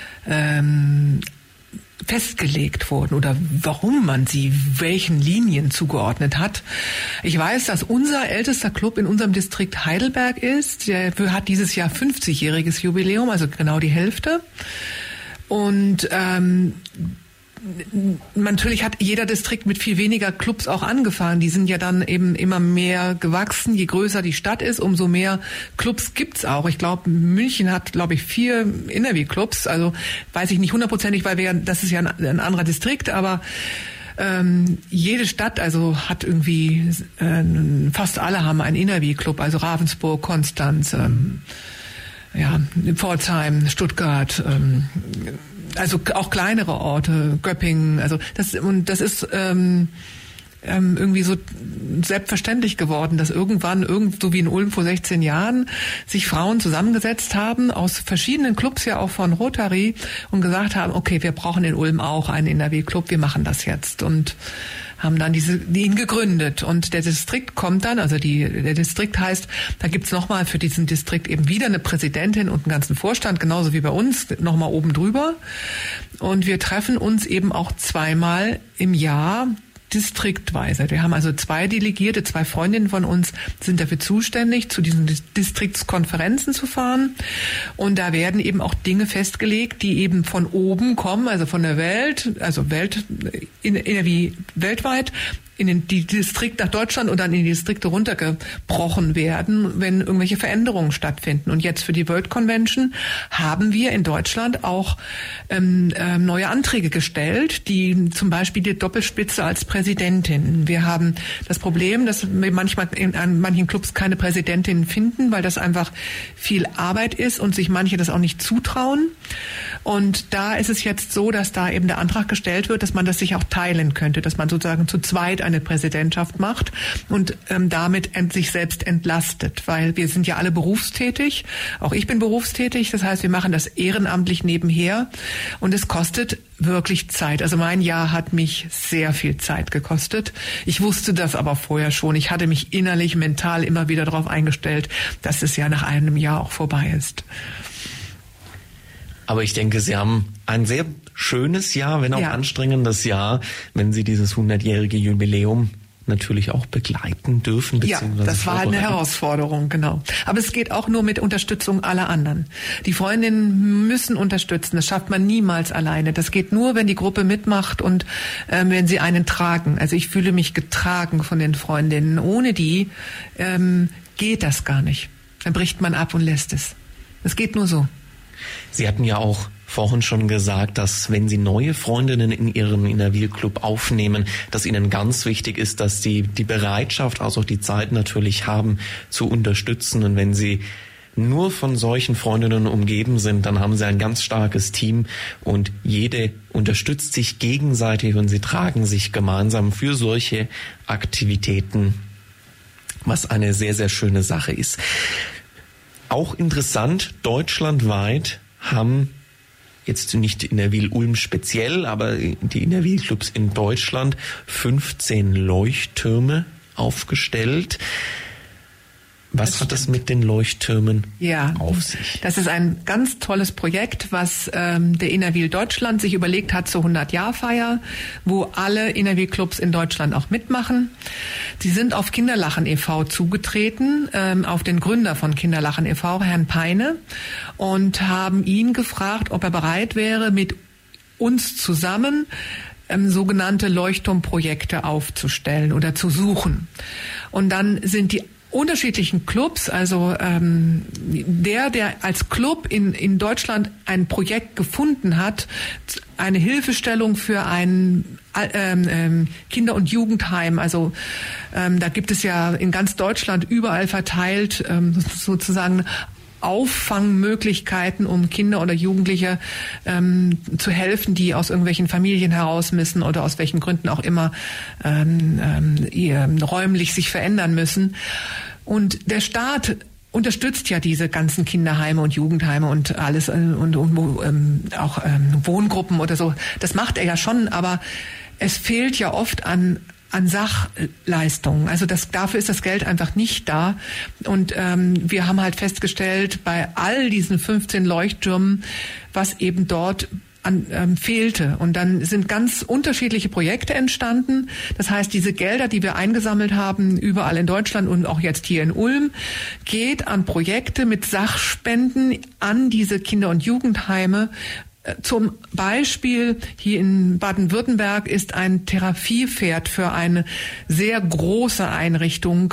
festgelegt wurden oder warum man sie welchen Linien zugeordnet hat. Ich weiß, dass unser ältester Club in unserem Distrikt Heidelberg ist. Der hat dieses Jahr 50-jähriges Jubiläum, also genau die Hälfte. Und natürlich hat jeder Distrikt mit viel weniger Clubs auch angefangen. Die sind ja dann eben immer mehr gewachsen. Je größer die Stadt ist, umso mehr Clubs gibt's auch. Ich glaube, München hat, 4 Innerviel-Clubs. Also weiß ich nicht hundertprozentig, weil das ist ja ein anderer Distrikt, aber jede Stadt also hat irgendwie, fast alle haben einen Innerviel-Club, also Ravensburg, Konstanz, Pforzheim, Stuttgart, also auch kleinere Orte, Göppingen, also das ist irgendwie so selbstverständlich geworden, dass irgendwann, so wie in Ulm vor 16 Jahren, sich Frauen zusammengesetzt haben, aus verschiedenen Clubs, ja auch von Rotary, und gesagt haben, okay, wir brauchen in Ulm auch einen Innerviel-Club, wir machen das jetzt, und haben dann ihn gegründet. Und der Distrikt kommt dann, also der Distrikt heißt, da gibt's nochmal für diesen Distrikt eben wieder eine Präsidentin und einen ganzen Vorstand, genauso wie bei uns, nochmal oben drüber. Und wir treffen uns eben auch 2-mal im Jahr distriktweise. Wir haben also 2 Delegierte, 2 Freundinnen von uns sind dafür zuständig, zu diesen Distriktskonferenzen zu fahren. Und da werden eben auch Dinge festgelegt, die eben von oben kommen, also von der Welt, also weltweit, in die Distrikte nach Deutschland oder in die Distrikte runtergebrochen werden, wenn irgendwelche Veränderungen stattfinden. Und jetzt für die World Convention haben wir in Deutschland auch neue Anträge gestellt, die zum Beispiel die Doppelspitze als Präsidentin. Wir haben das Problem, dass wir manchmal an manchen Clubs keine Präsidentin finden, weil das einfach viel Arbeit ist und sich manche das auch nicht zutrauen. Und da ist es jetzt so, dass da eben der Antrag gestellt wird, dass man das sich auch teilen könnte, dass man sozusagen zu zweit eine Präsidentschaft macht und damit sich selbst entlastet, weil wir sind ja alle berufstätig, auch ich bin berufstätig, das heißt, wir machen das ehrenamtlich nebenher und es kostet wirklich Zeit. Also mein Jahr hat mich sehr viel Zeit gekostet. Ich wusste das aber vorher schon. Ich hatte mich innerlich, mental immer wieder darauf eingestellt, dass es ja nach einem Jahr auch vorbei ist. Aber ich denke, Sie haben ein sehr schönes Jahr, wenn auch anstrengendes Jahr, wenn Sie dieses 100-jährige Jubiläum natürlich auch begleiten dürfen. Ja, das war eine Herausforderung, genau. Aber es geht auch nur mit Unterstützung aller anderen. Die Freundinnen müssen unterstützen. Das schafft man niemals alleine. Das geht nur, wenn die Gruppe mitmacht und wenn sie einen tragen. Also ich fühle mich getragen von den Freundinnen. Ohne die geht das gar nicht. Dann bricht man ab und lässt es. Es geht nur so. Sie hatten ja auch vorhin schon gesagt, dass wenn Sie neue Freundinnen in Ihrem Innerwil-Club aufnehmen, dass Ihnen ganz wichtig ist, dass Sie die Bereitschaft, also auch die Zeit natürlich haben, zu unterstützen. Und wenn Sie nur von solchen Freundinnen umgeben sind, dann haben Sie ein ganz starkes Team und jede unterstützt sich gegenseitig und Sie tragen sich gemeinsam für solche Aktivitäten, was eine sehr, sehr schöne Sache ist. Auch interessant, deutschlandweit haben jetzt nicht Innerwil-Ulm speziell, aber die Innerwil-Clubs in Deutschland 15 Leuchttürme aufgestellt. Was hat das mit den Leuchttürmen auf sich? Das ist ein ganz tolles Projekt, was der Innerwil Deutschland sich überlegt hat zur 100-Jahr-Feier, wo alle Innerwil-Clubs in Deutschland auch mitmachen. Sie sind auf Kinderlachen e.V. zugetreten, auf den Gründer von Kinderlachen e.V., Herrn Peine, und haben ihn gefragt, ob er bereit wäre, mit uns zusammen sogenannte Leuchtturmprojekte aufzustellen oder zu suchen. Und dann sind die unterschiedlichen Clubs, also der als Club in Deutschland ein Projekt gefunden hat, eine Hilfestellung für ein Kinder- und Jugendheim. Also da gibt es ja in ganz Deutschland überall verteilt sozusagen Auffangmöglichkeiten, um Kinder oder Jugendliche zu helfen, die aus irgendwelchen Familien heraus müssen oder aus welchen Gründen auch immer räumlich sich verändern müssen. Und der Staat unterstützt ja diese ganzen Kinderheime und Jugendheime und alles und auch Wohngruppen oder so. Das macht er ja schon, aber es fehlt ja oft an Sachleistungen. Also dafür ist das Geld einfach nicht da. Und wir haben halt festgestellt, bei all diesen 15 Leuchttürmen, was eben dort fehlte. Und dann sind ganz unterschiedliche Projekte entstanden. Das heißt, diese Gelder, die wir eingesammelt haben, überall in Deutschland und auch jetzt hier in Ulm, geht an Projekte mit Sachspenden an diese Kinder- und Jugendheime. Zum Beispiel hier in Baden-Württemberg ist ein Therapiepferd für eine sehr große Einrichtung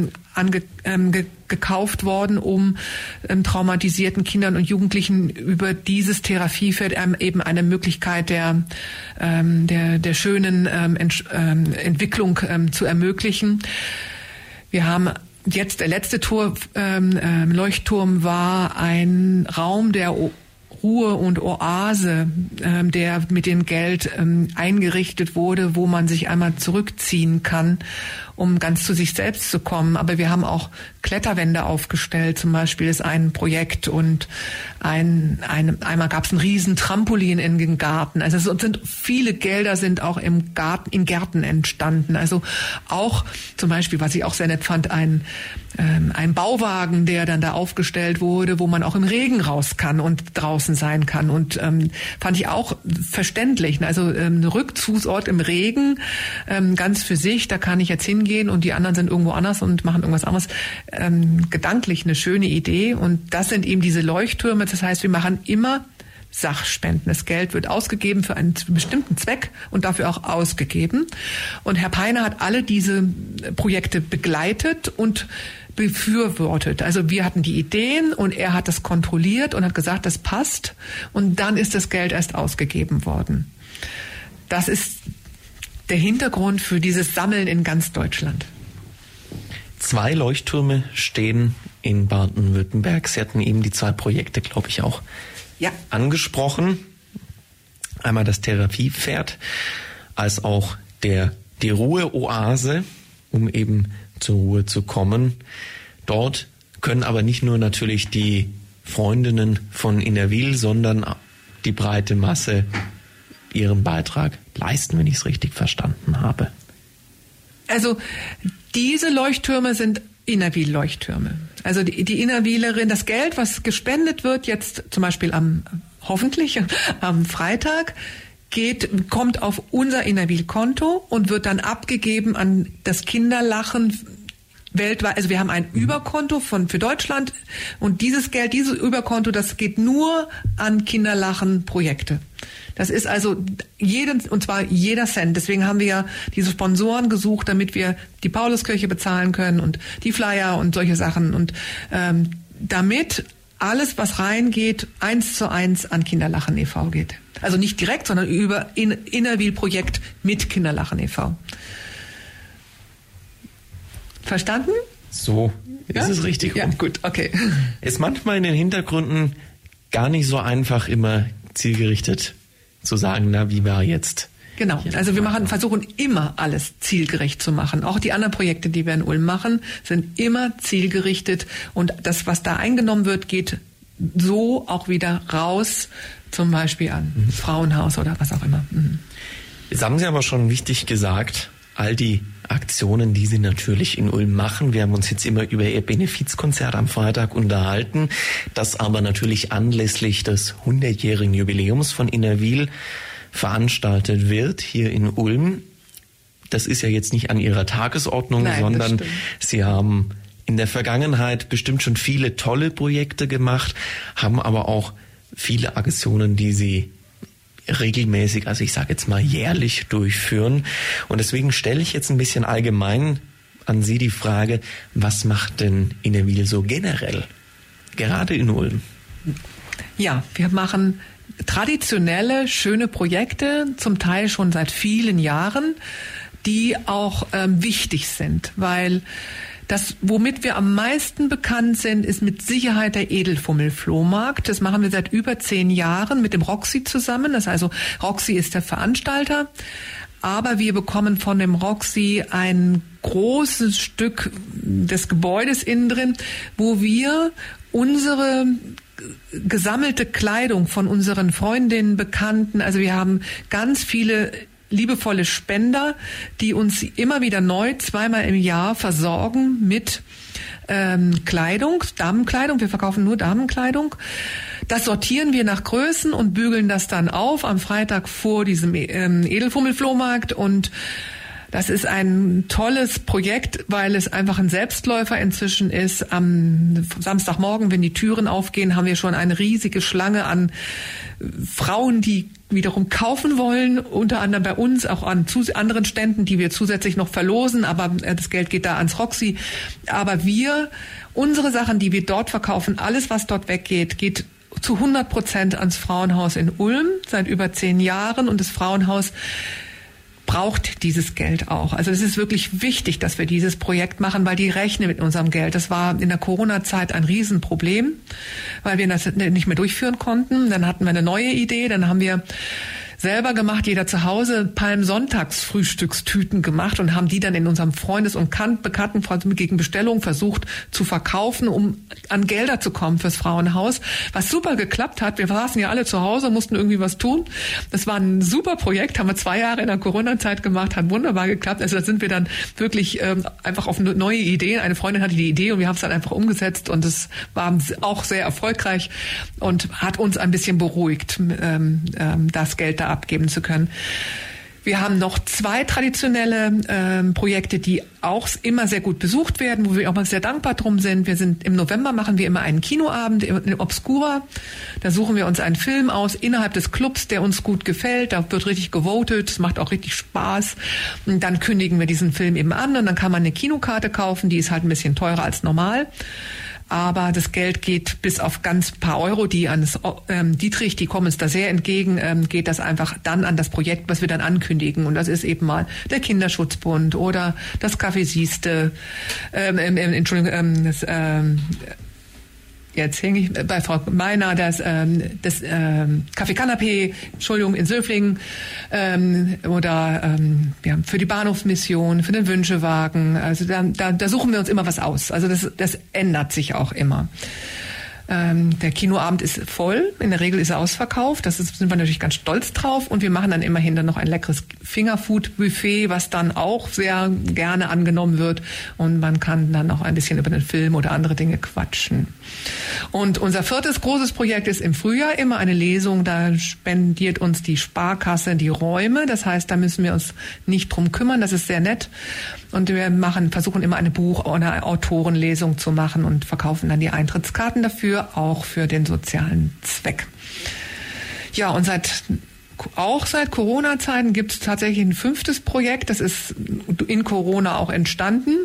gekauft worden, um traumatisierten Kindern und Jugendlichen über dieses Therapiepferd eben eine Möglichkeit der schönen Entwicklung zu ermöglichen. Wir haben jetzt der letzte Leuchtturm war ein Raum der Ruhe und Oase, der mit dem Geld eingerichtet wurde, wo man sich einmal zurückziehen kann, um ganz zu sich selbst zu kommen. Aber wir haben auch Kletterwände aufgestellt, zum Beispiel ist ein Projekt, und einmal gab es ein riesen Trampolin in den Garten. Also es sind viele Gelder sind auch in Gärten entstanden. Also auch zum Beispiel, was ich auch sehr nett fand, ein Bauwagen, der dann da aufgestellt wurde, wo man auch im Regen raus kann und draußen sein kann. Und fand ich auch verständlich. Also ein Rückzugsort im Regen, ganz für sich, da kann ich jetzt hingehen und die anderen sind irgendwo anders und machen irgendwas anderes. Gedanklich eine schöne Idee. Und das sind eben diese Leuchttürme. Das heißt, wir machen immer Sachspenden. Das Geld wird ausgegeben für einen bestimmten Zweck und dafür auch ausgegeben. Und Herr Peiner hat alle diese Projekte begleitet und befürwortet. Also wir hatten die Ideen und er hat das kontrolliert und hat gesagt, das passt. Und dann ist das Geld erst ausgegeben worden. Das ist der Hintergrund für dieses Sammeln in ganz Deutschland. 2 Leuchttürme stehen in Baden-Württemberg. Sie hatten eben die 2 Projekte, glaube ich, auch angesprochen. Einmal das Therapiepferd, als auch die Ruhe-Oase, um eben zur Ruhe zu kommen. Dort können aber nicht nur natürlich die Freundinnen von Innerwil, sondern die breite Masse ihren Beitrag leisten, wenn ich es richtig verstanden habe. Also diese Leuchttürme sind Innerwil-Leuchttürme. Also die Innerwilerin, das Geld, was gespendet wird, jetzt zum Beispiel hoffentlich am Freitag, kommt auf unser Innerwil-Konto und wird dann abgegeben an das Kinderlachen weltweit. Also wir haben ein Überkonto für Deutschland und dieses Überkonto, das geht nur an Kinderlachen-Projekte. Das ist also und zwar jeder Cent. Deswegen haben wir ja diese Sponsoren gesucht, damit wir die Pauluskirche bezahlen können und die Flyer und solche Sachen. Und damit alles, was reingeht, 1:1 an Kinderlachen e.V. geht. Also nicht direkt, sondern über Innerwil-Projekt mit Kinderlachen e.V. Verstanden? So ist es richtig. Ja, gut, okay. Ist manchmal in den Hintergründen gar nicht so einfach, immer zielgerichtet zu sagen, wie war jetzt? Genau, also wir versuchen immer alles zielgerecht zu machen. Auch die anderen Projekte, die wir in Ulm machen, sind immer zielgerichtet und das, was da eingenommen wird, geht so auch wieder raus, zum Beispiel an Frauenhaus oder was auch immer. Jetzt haben Sie aber schon wichtig gesagt, all die Aktionen, die Sie natürlich in Ulm machen. Wir haben uns jetzt immer über Ihr Benefizkonzert am Freitag unterhalten, das aber natürlich anlässlich des 100-jährigen Jubiläums von Innerwil veranstaltet wird hier in Ulm. Das ist ja jetzt nicht an Ihrer Tagesordnung, sondern Sie haben in der Vergangenheit bestimmt schon viele tolle Projekte gemacht, haben aber auch viele Aktionen, die Sie regelmäßig, also ich sage jetzt mal jährlich durchführen. Und deswegen stelle ich jetzt ein bisschen allgemein an Sie die Frage, was macht denn Innerwil so generell, gerade in Ulm? Ja, wir machen traditionelle, schöne Projekte, zum Teil schon seit vielen Jahren, die auch wichtig sind, weil das, womit wir am meisten bekannt sind, ist mit Sicherheit der Edelfummel-Flohmarkt. Das machen wir seit über 10 Jahren mit dem Roxy zusammen. Das also Roxy ist der Veranstalter. Aber wir bekommen von dem Roxy ein großes Stück des Gebäudes innen drin, wo wir unsere gesammelte Kleidung von unseren Freundinnen, Bekannten, also wir haben ganz viele liebevolle Spender, die uns immer wieder neu 2-mal im Jahr versorgen mit Kleidung, Damenkleidung. Wir verkaufen nur Damenkleidung. Das sortieren wir nach Größen und bügeln das dann auf am Freitag vor diesem Edelfummelflohmarkt. Und das ist ein tolles Projekt, weil es einfach ein Selbstläufer inzwischen ist. Am Samstagmorgen, wenn die Türen aufgehen, haben wir schon eine riesige Schlange an Frauen, die wiederum kaufen wollen, unter anderem bei uns, auch an anderen Ständen, die wir zusätzlich noch verlosen, aber das Geld geht da ans Roxy. Aber unsere Sachen, die wir dort verkaufen, alles, was dort weggeht, geht zu 100% ans Frauenhaus in Ulm seit über 10 Jahren und das Frauenhaus braucht dieses Geld auch. Also es ist wirklich wichtig, dass wir dieses Projekt machen, weil die rechnen mit unserem Geld. Das war in der Corona-Zeit ein Riesenproblem, weil wir das nicht mehr durchführen konnten. Dann hatten wir eine neue Idee, dann haben wir selber gemacht, jeder zu Hause Palmsonntagsfrühstückstüten gemacht und haben die dann in unserem Freundes- und Bekannten gegen Bestellung versucht zu verkaufen, um an Gelder zu kommen fürs Frauenhaus, was super geklappt hat. Wir saßen ja alle zu Hause, mussten irgendwie was tun. Das war ein super Projekt, haben wir 2 Jahre in der Corona-Zeit gemacht, hat wunderbar geklappt. Also da sind wir dann wirklich einfach auf neue Ideen. Eine Freundin hatte die Idee und wir haben es dann einfach umgesetzt und es war auch sehr erfolgreich und hat uns ein bisschen beruhigt, das Geld da abgeben zu können. Wir haben noch 2 traditionelle Projekte, die auch immer sehr gut besucht werden, wo wir auch mal sehr dankbar drum sind. Im November machen wir immer einen Kinoabend in Obscura. Da suchen wir uns einen Film aus innerhalb des Clubs, der uns gut gefällt. Da wird richtig gewotet. Es macht auch richtig Spaß. Und dann kündigen wir diesen Film eben an und dann kann man eine Kinokarte kaufen. Die ist halt ein bisschen teurer als normal. Aber das Geld geht bis auf ganz paar Euro, die ans Dietrich, die kommen uns da sehr entgegen, geht das einfach dann an das Projekt, was wir dann ankündigen. Und das ist eben mal der Kinderschutzbund oder das Café Sieste, jetzt hänge ich bei Frau Meiner, das Café Canapé, in Söflingen, oder für die Bahnhofsmission, für den Wünschewagen. Also da suchen wir uns immer was aus. Also das ändert sich auch immer. Der Kinoabend ist voll, in der Regel ist er ausverkauft, sind wir natürlich ganz stolz drauf und wir machen dann immerhin dann noch ein leckeres Fingerfood-Buffet, was dann auch sehr gerne angenommen wird und man kann dann auch ein bisschen über den Film oder andere Dinge quatschen. Und unser 4. großes Projekt ist im Frühjahr immer eine Lesung, da spendiert uns die Sparkasse die Räume, das heißt, da müssen wir uns nicht drum kümmern, das ist sehr nett und wir versuchen immer eine Buch- oder eine Autorenlesung zu machen und verkaufen dann die Eintrittskarten dafür, auch für den sozialen Zweck. Ja, und seit Corona-Zeiten gibt es tatsächlich ein 5. Projekt, das ist in Corona auch entstanden,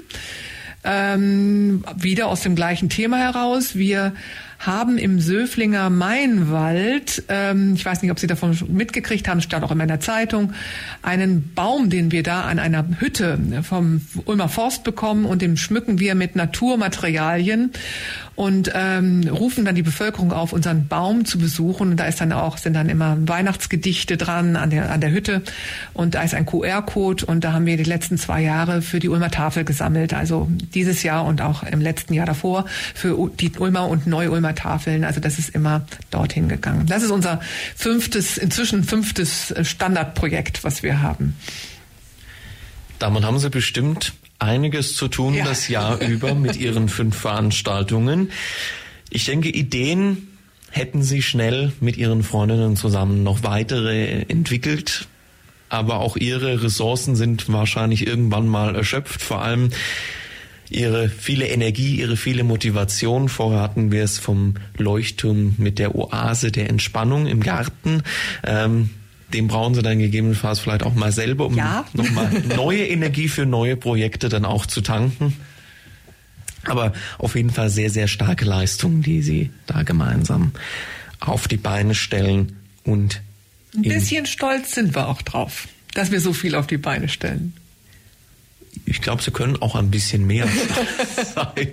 wieder aus dem gleichen Thema heraus. Wir haben im Söflinger Mainwald, ich weiß nicht, ob Sie davon mitgekriegt haben, stand auch in meiner Zeitung, einen Baum, den wir da an einer Hütte vom Ulmer Forst bekommen und den schmücken wir mit Naturmaterialien und rufen dann die Bevölkerung auf, unseren Baum zu besuchen. Und da sind dann immer Weihnachtsgedichte dran an der Hütte und da ist ein QR-Code und da haben wir die letzten 2 Jahre für die Ulmer Tafel gesammelt, also dieses Jahr und auch im letzten Jahr davor für die Ulmer und Neu-Ulmer Tafeln. Also das ist immer dorthin gegangen. Das ist unser inzwischen fünftes Standardprojekt, was wir haben. Damit haben Sie bestimmt einiges zu tun, ja, das Jahr über mit Ihren 5 Veranstaltungen. Ich denke, Ideen hätten Sie schnell mit Ihren Freundinnen zusammen noch weitere entwickelt. Aber auch Ihre Ressourcen sind wahrscheinlich irgendwann mal erschöpft. Vor allem Ihre viele Energie, Ihre viele Motivation. Vorher hatten wir es vom Leuchtturm mit der Oase der Entspannung im Garten. Dem brauchen Sie dann gegebenenfalls vielleicht auch mal selber, um nochmal neue Energie für neue Projekte dann auch zu tanken. Aber auf jeden Fall sehr, sehr starke Leistungen, die Sie da gemeinsam auf die Beine stellen. Und ein bisschen stolz sind wir auch drauf, dass wir so viel auf die Beine stellen. Ich glaube, Sie können auch ein bisschen mehr sein.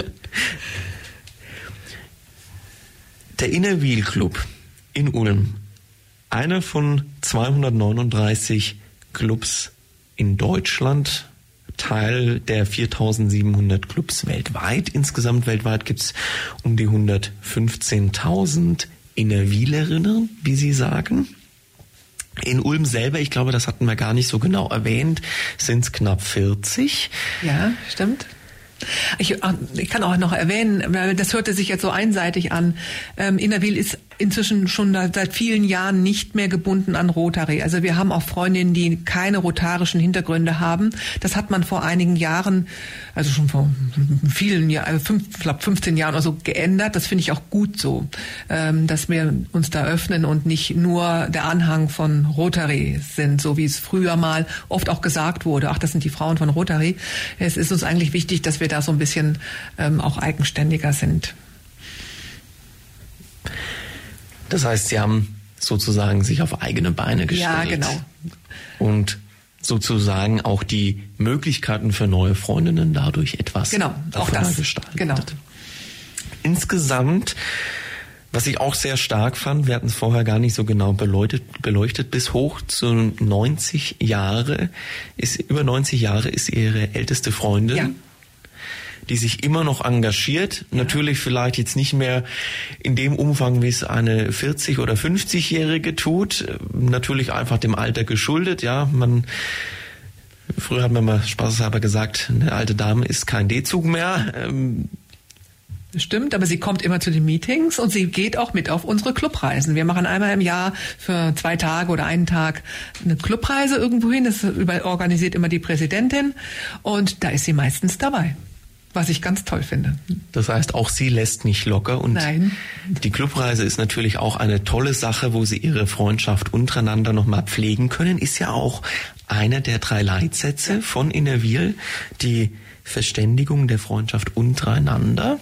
Der Innerwil Club in Ulm, einer von 239 Clubs in Deutschland, Teil der 4.700 Clubs weltweit. Insgesamt weltweit gibt es um die 115.000 Innerwilerinnen, wie Sie sagen. In Ulm selber, ich glaube, das hatten wir gar nicht so genau erwähnt, sind es knapp 40. Ja, stimmt. Ich kann auch noch erwähnen, weil das hörte sich jetzt so einseitig an, Innerwil ist inzwischen schon seit vielen Jahren nicht mehr gebunden an Rotary. Also wir haben auch Freundinnen, die keine rotarischen Hintergründe haben. Das hat man vor einigen Jahren, also schon vor vielen Jahren, ich glaube 15 Jahren oder so geändert. Das finde ich auch gut so, dass wir uns da öffnen und nicht nur der Anhang von Rotary sind, so wie es früher mal oft auch gesagt wurde. Ach, das sind die Frauen von Rotary. Es ist uns eigentlich wichtig, dass wir da so ein bisschen auch eigenständiger sind. Das heißt, Sie haben sozusagen sich auf eigene Beine gestellt. Ja, genau. Und sozusagen auch die Möglichkeiten für neue Freundinnen dadurch etwas offener gestaltet. Genau. Insgesamt, was ich auch sehr stark fand, wir hatten es vorher gar nicht so genau beleuchtet, bis hoch zu 90 Jahre, über 90 Jahre ist Ihre älteste Freundin. Ja. Die sich immer noch engagiert. Ja. Natürlich vielleicht jetzt nicht mehr in dem Umfang, wie es eine 40- oder 50-Jährige tut. Natürlich einfach dem Alter geschuldet. Ja, früher hat man mal spaßeshalber gesagt, eine alte Dame ist kein D-Zug mehr. Stimmt, aber sie kommt immer zu den Meetings und sie geht auch mit auf unsere Clubreisen. Wir machen einmal im Jahr für 2 Tage oder einen Tag eine Clubreise irgendwo hin. Das organisiert immer die Präsidentin und da ist sie meistens dabei, was ich ganz toll finde. Das heißt, auch sie lässt nicht locker und Nein. Die Clubreise ist natürlich auch eine tolle Sache, wo sie ihre Freundschaft untereinander nochmal pflegen können. Ist ja auch einer der 3 Leitsätze von Innerwil, die Verständigung der Freundschaft untereinander.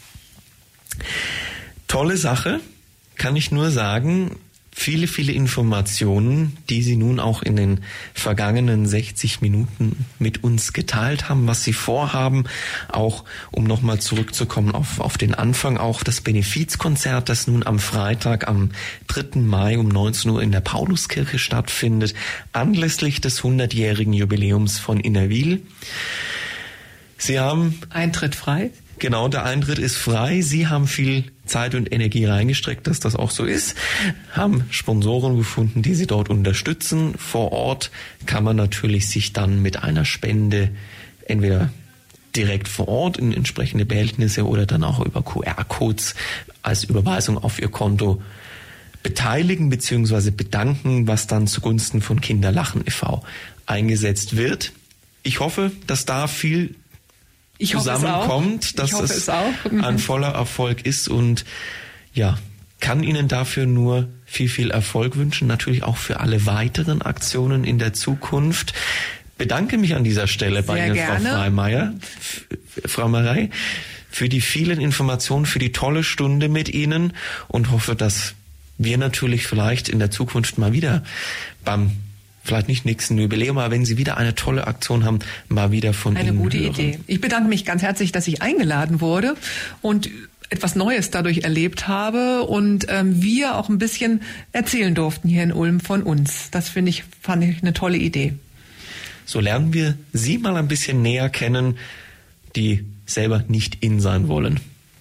Tolle Sache, kann ich nur sagen. Viele, viele Informationen, die Sie nun auch in den vergangenen 60 Minuten mit uns geteilt haben, was Sie vorhaben, auch um nochmal zurückzukommen auf den Anfang, auch das Benefizkonzert, das nun am Freitag, am 3. Mai um 19 Uhr in der Pauluskirche stattfindet, anlässlich des 100-jährigen Jubiläums von Innerwil. Sie haben Eintritt frei. Genau, der Eintritt ist frei. Sie haben viel Zeit und Energie reingesteckt, dass das auch so ist. Haben Sponsoren gefunden, die Sie dort unterstützen. Vor Ort kann man natürlich sich dann mit einer Spende entweder direkt vor Ort in entsprechende Behältnisse oder dann auch über QR-Codes als Überweisung auf Ihr Konto beteiligen bzw. bedanken, was dann zugunsten von Kinderlachen e.V. eingesetzt wird. Ich hoffe, dass da viel zusammenkommt, dass es ein voller Erfolg ist und ja, kann Ihnen dafür nur viel, viel Erfolg wünschen, natürlich auch für alle weiteren Aktionen in der Zukunft. Bedanke mich an dieser Stelle bei Ihnen, Frau Marey, für die vielen Informationen, für die tolle Stunde mit Ihnen und hoffe, dass wir natürlich vielleicht in der Zukunft mal wieder vielleicht nicht nächsten Jubiläum, aber wenn Sie wieder eine tolle Aktion haben, mal wieder von Ihnen hören. Eine gute Idee. Ich bedanke mich ganz herzlich, dass ich eingeladen wurde und etwas Neues dadurch erlebt habe und wir auch ein bisschen erzählen durften hier in Ulm von uns. Das fand ich eine tolle Idee. So lernen wir Sie mal ein bisschen näher kennen, die selber nicht in sein wollen.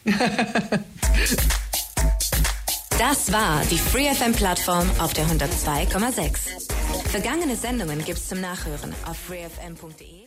Das war die FreeFM-Plattform auf der 102,6. Vergangene Sendungen gibt's zum Nachhören auf freefm.de.